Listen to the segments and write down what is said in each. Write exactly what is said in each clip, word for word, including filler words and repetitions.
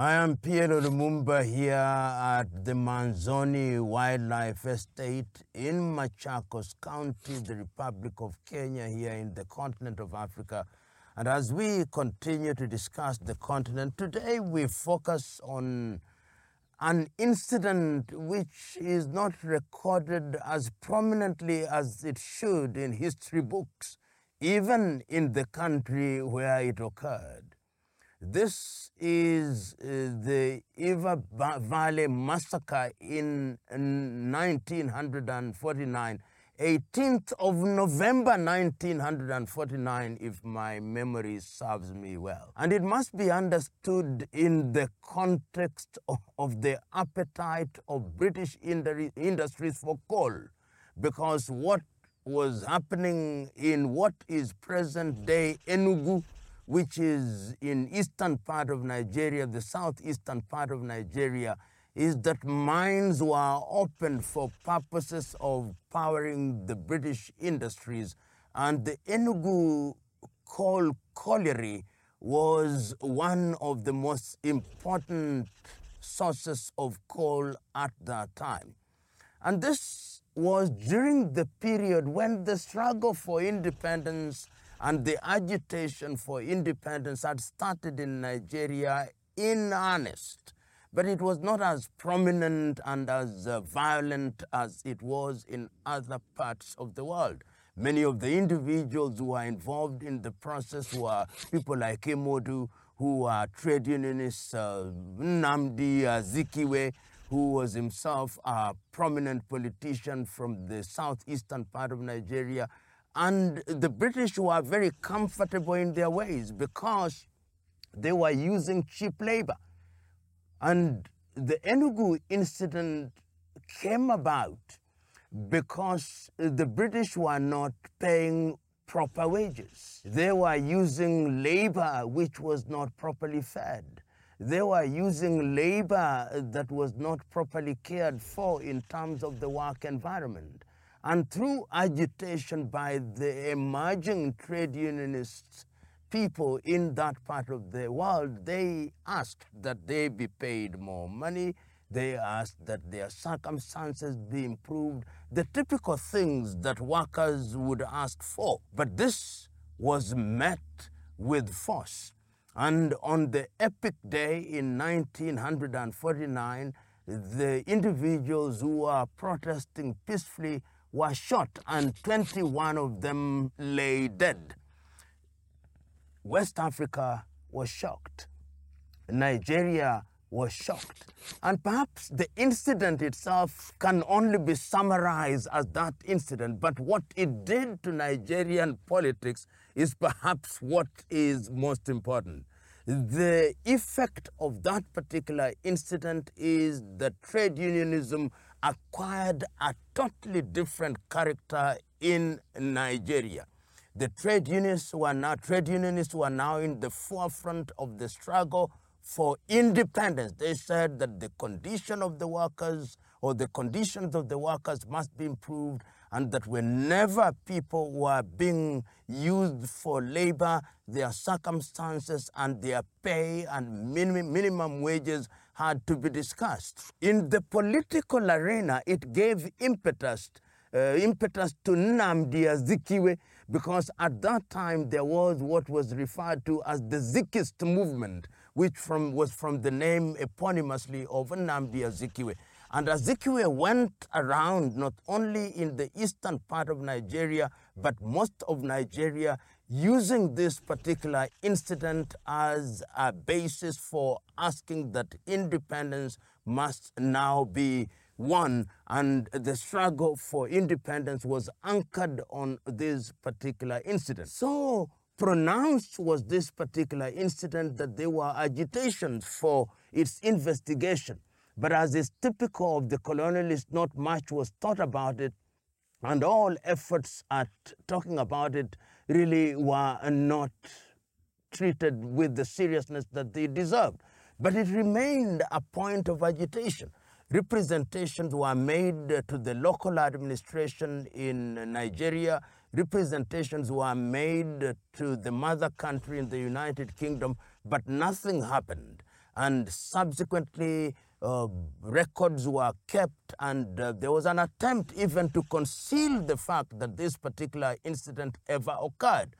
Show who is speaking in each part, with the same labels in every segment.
Speaker 1: I am Piero Lumumba here at the Manzoni Wildlife Estate in Machakos County, the Republic of Kenya, here in the continent of Africa. And as we continue to discuss the continent, today we focus on an incident which is not recorded as prominently as it should in history books, even in the country where it occurred. This is uh, the Eva Valley massacre in nineteen forty-nine, eighteenth of November nineteen forty-nine, if my memory serves me well. And it must be understood in the context of, of the appetite of British industries for coal, because what was happening in what is present-day Enugu, which is in eastern part of Nigeria, the southeastern part of Nigeria, is that mines were opened for purposes of powering the British industries. And the Enugu coal colliery was one of the most important sources of coal at that time. And this was during the period when the struggle for independence and the agitation for independence had started in Nigeria in earnest. But it was not as prominent and as uh, violent as it was in other parts of the world. Many of the individuals who were involved in the process were people like Emodu, who were trade unionists, uh, Nnamdi Azikiwe, who was himself a prominent politician from the southeastern part of Nigeria. And the British were very comfortable in their ways because they were using cheap labor. And the Enugu incident came about because the British were not paying proper wages. They were using labor which was not properly fed. They were using labor that was not properly cared for in terms of the work environment. And through agitation by the emerging trade unionists, people in that part of the world, they asked that they be paid more money. They asked that their circumstances be improved, the typical things that workers would ask for. But this was met with force. And on the epic day in nineteen forty-nine, the individuals who were protesting peacefully were shot and twenty-one of them lay dead. West Africa was shocked. Nigeria was shocked. And perhaps the incident itself can only be summarized as that incident, but what it did to Nigerian politics is perhaps what is most important. The effect of that particular incident is that trade unionism acquired a totally different character in Nigeria. The trade unionists were now, trade unionists were now in the forefront of the struggle for independence. They said that the condition of the workers or the conditions of the workers must be improved, and that whenever people were being used for labor, their circumstances and their pay and minimum, minimum wages had to be discussed. In the political arena, it gave impetus, uh, impetus to Nnamdi Azikiwe, because at that time there was what was referred to as the Zikist movement, which from, was from the name eponymously of Nnamdi Azikiwe. And Azikiwe went around not only in the eastern part of Nigeria, but most of Nigeria, using this particular incident as a basis for asking that independence must now be won. And the struggle for independence was anchored on this particular incident. So pronounced was this particular incident that there were agitations for its investigation. But as is typical of the colonialists, not much was thought about it, and all efforts at talking about it really were not treated with the seriousness that they deserved. But it remained a point of agitation. Representations were made to the local administration in Nigeria. Representations were made to the mother country in the United Kingdom, but nothing happened. and subsequently uh, records were kept, and uh, there was an attempt even to conceal the fact that this particular incident ever occurred.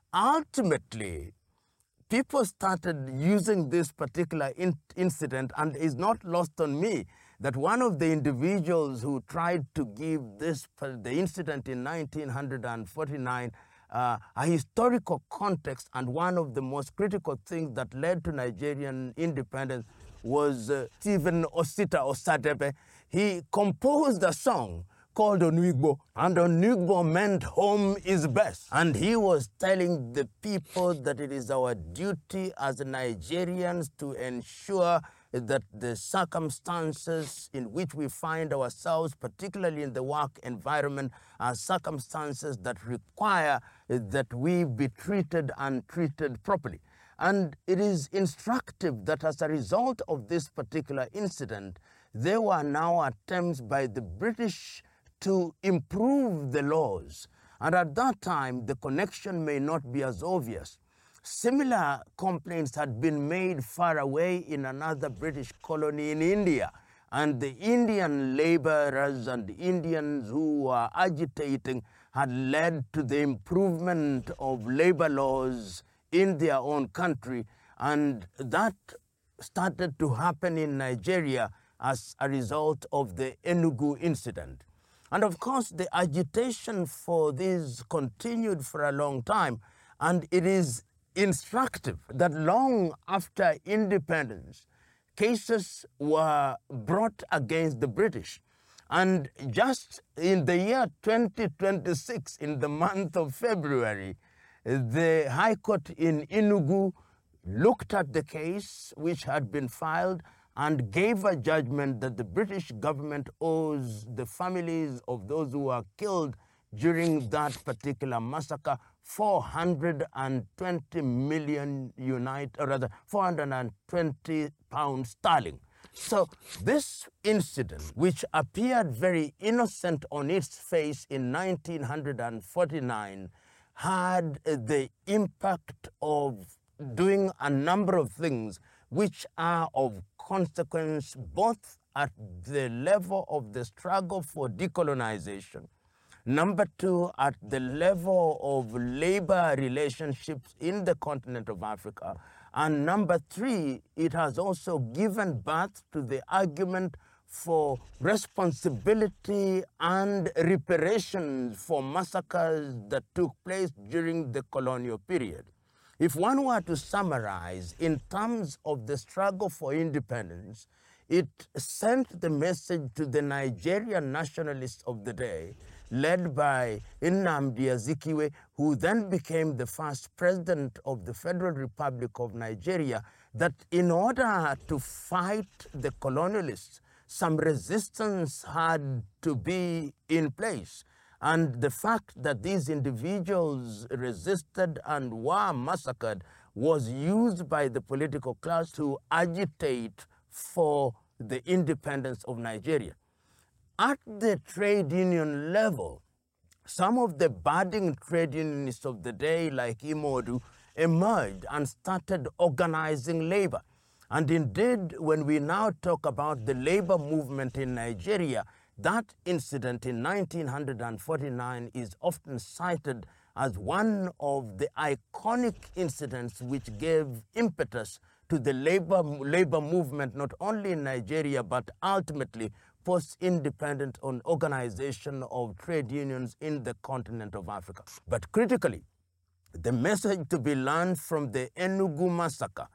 Speaker 1: Ultimately, people started using this particular in incident, and it's not lost on me that one of the individuals who tried to give this the incident in nineteen forty-nine uh, a historical context, and one of the most critical things that led to Nigerian independence was uh, Stephen Osita Osadebe. He composed a song called Onwigbo, and Onwigbo meant home is best. And he was telling the people that it is our duty as Nigerians to ensure that the circumstances in which we find ourselves, particularly in the work environment, are circumstances that require that we be treated and treated properly. And it is instructive that as a result of this particular incident, there were now attempts by the British to improve the laws. And at that time, the connection may not be as obvious. Similar complaints had been made far away in another British colony in India. And the Indian laborers and Indians who were agitating had led to the improvement of labor laws in their own country. And that started to happen in Nigeria as a result of the Enugu incident. And of course, the agitation for this continued for a long time, and it is instructive that long after independence, cases were brought against the British. And just in the year twenty twenty-six, in the month of February, the High Court in Enugu looked at the case which had been filed and gave a judgment that the British government owes the families of those who were killed during that particular massacre four hundred twenty million unite, or rather four hundred twenty pounds sterling. So this incident, which appeared very innocent on its face in nineteen forty-nine, had the impact of doing a number of things which are of consequence both at the level of the struggle for decolonization, number two, at the level of labor relationships in the continent of Africa, and number three, it has also given birth to the argument for responsibility and reparations for massacres that took place during the colonial period. If one were to summarize in terms of the struggle for independence, it sent the message to the Nigerian nationalists of the day, led by Nnamdi Azikiwe, who then became the first president of the Federal Republic of Nigeria, that in order to fight the colonialists, some resistance had to be in place. And the fact that these individuals resisted and were massacred was used by the political class to agitate for the independence of Nigeria. At the trade union level, some of the budding trade unionists of the day, like Imodu, emerged and started organizing labor. And indeed, when we now talk about the labor movement in Nigeria, that incident in nineteen forty-nine is often cited as one of the iconic incidents which gave impetus to the labor, labor movement, not only in Nigeria, but ultimately post-independent on organization of trade unions in the continent of Africa. But critically, the message to be learned from the Enugu massacre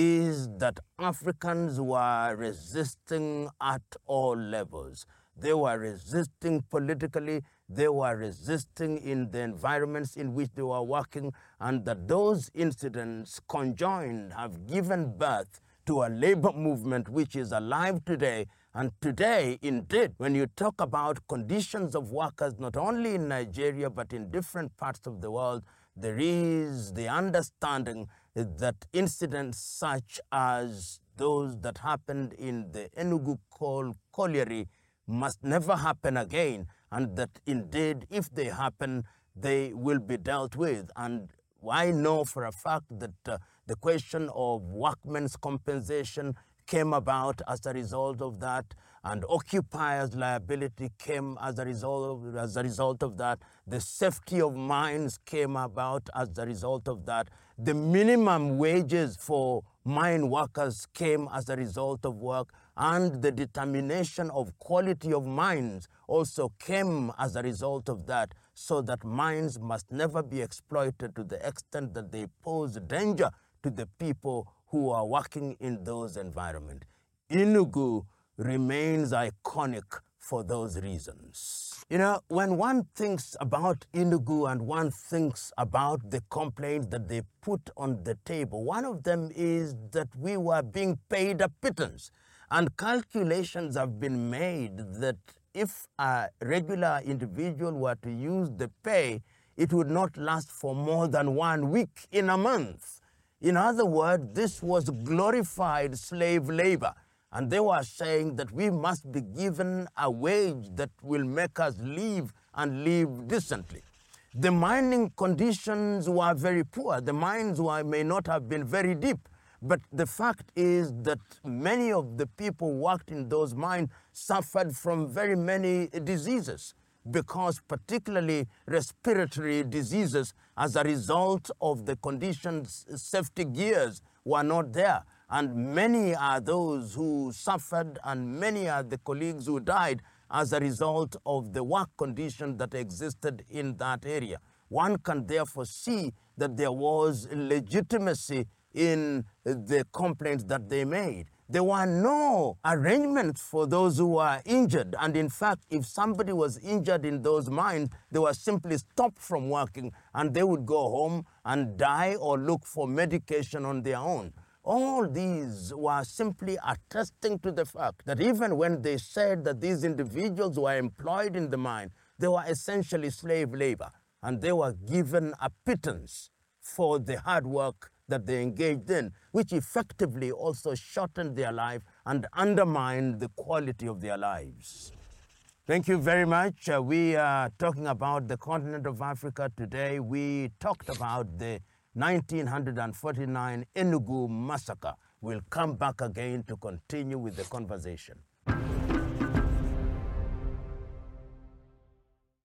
Speaker 1: is that Africans were resisting at all levels. They were resisting politically, they were resisting in the environments in which they were working, and that those incidents conjoined have given birth to a labor movement which is alive today. And today, indeed, when you talk about conditions of workers, not only in Nigeria, but in different parts of the world, there is the understanding that incidents such as those that happened in the Enugu coal colliery must never happen again, and that indeed, if they happen, they will be dealt with. And I know for a fact that uh, The question of workmen's compensation came about as a result of that, and occupiers' liability came as a result of, as a result of that. The safety of mines came about as a result of that. The minimum wages for mine workers came as a result of work, and the determination of quality of mines also came as a result of that, so that mines must never be exploited to the extent that they pose danger to the people who are working in those environments. Enugu remains iconic for those reasons. You know, when one thinks about Enugu and one thinks about the complaints that they put on the table, one of them is that we were being paid a pittance. And calculations have been made that if a regular individual were to use the pay, it would not last for more than one week in a month. In other words, this was glorified slave labor. And they were saying that we must be given a wage that will make us live and live decently. The mining conditions were very poor. The mines were, may not have been very deep. But the fact is that many of the people who worked in those mines suffered from very many diseases, because particularly respiratory diseases, as a result of the conditions, safety gears were not there. And many are those who suffered, and many are the colleagues who died as a result of the work conditions that existed in that area. One can therefore see that there was legitimacy in the complaints that they made. There were no arrangements for those who were injured. And in fact, if somebody was injured in those mines, they were simply stopped from working, and they would go home and die or look for medication on their own. All these were simply attesting to the fact that even when they said that these individuals were employed in the mine, they were essentially slave labor, and they were given a pittance for the hard work that they engaged in, which effectively also shortened their life and undermined the quality of their lives. Thank you very much. Uh, we are talking about the continent of Africa today. We talked about the nineteen forty-nine Enugu massacre. We'll come back again to continue with the conversation.